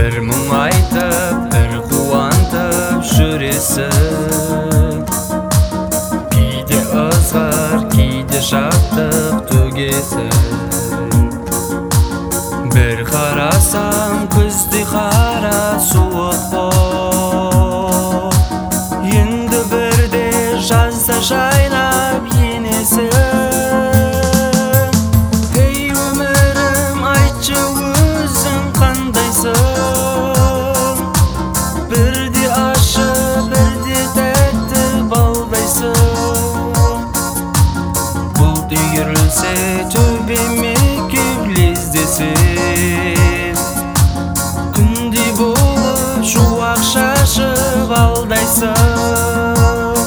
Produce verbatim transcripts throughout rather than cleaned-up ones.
Bir мұң айтып, bir қуантып жүресің. Кейде ызғар, кейде шаттық төгесің. Bir қарасам күздей қара суық боп, енді бірде жазда жайлап енесің. Ей өмірім, айтшы өзің қандайсың? Бірде ащы, бірде тәтті балдайсың. Бұлт үйірілсе төбеме кеп лездесің. Күндей болып шуақ шашып алдайсың.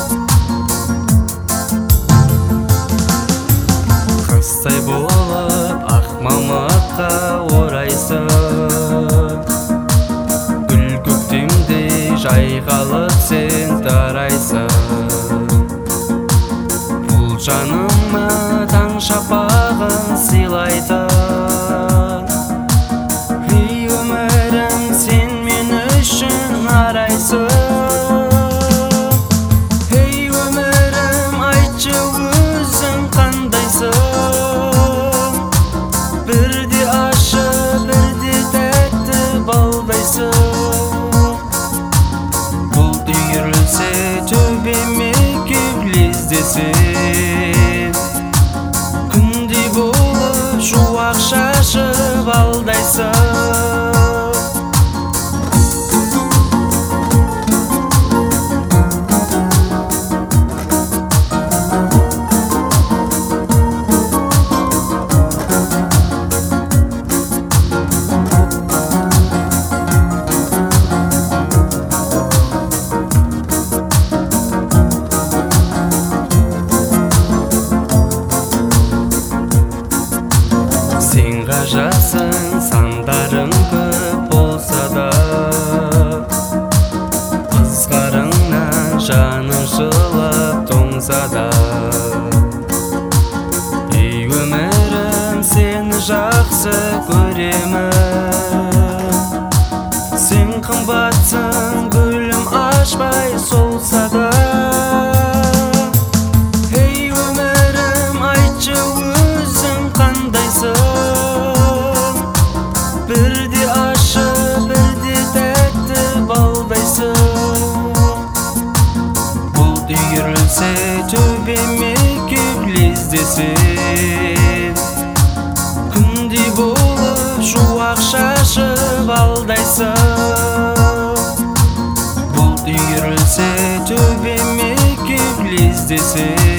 Қыстай болып ақ мамыққа орайсың. Гүл көктемдей жайқалып сен тарайсың. Бұл жаныма таң шапағын сыйлайтын. Ей өмірім, сен мен үшін арайсың. Ей өмірім, айтшы өзің қандайсың? Бірде ащы, бірде тәтті балдайсың. Бұлт үйірілсе төбеме кеп лездесің. Күндей болып шуақ шашып алдайсың. Сен ғажапсың, сандарың көп болса да, ызғарыңнан жаным жылап тоңса да. Ей өмірім, сені жақсы көремін. Сен қымбатсың, гүлім ашпай солса да. Ей өмірім, айтшы өзің қандайсың? Бірде ащы, бірде тәтті балдайсың. Бұлт үйірілсе төбеме кеп лездесің. Күндей болып шуақ шашып алдайсың. Бұлт үйірілсе төбеме кеп лездесің.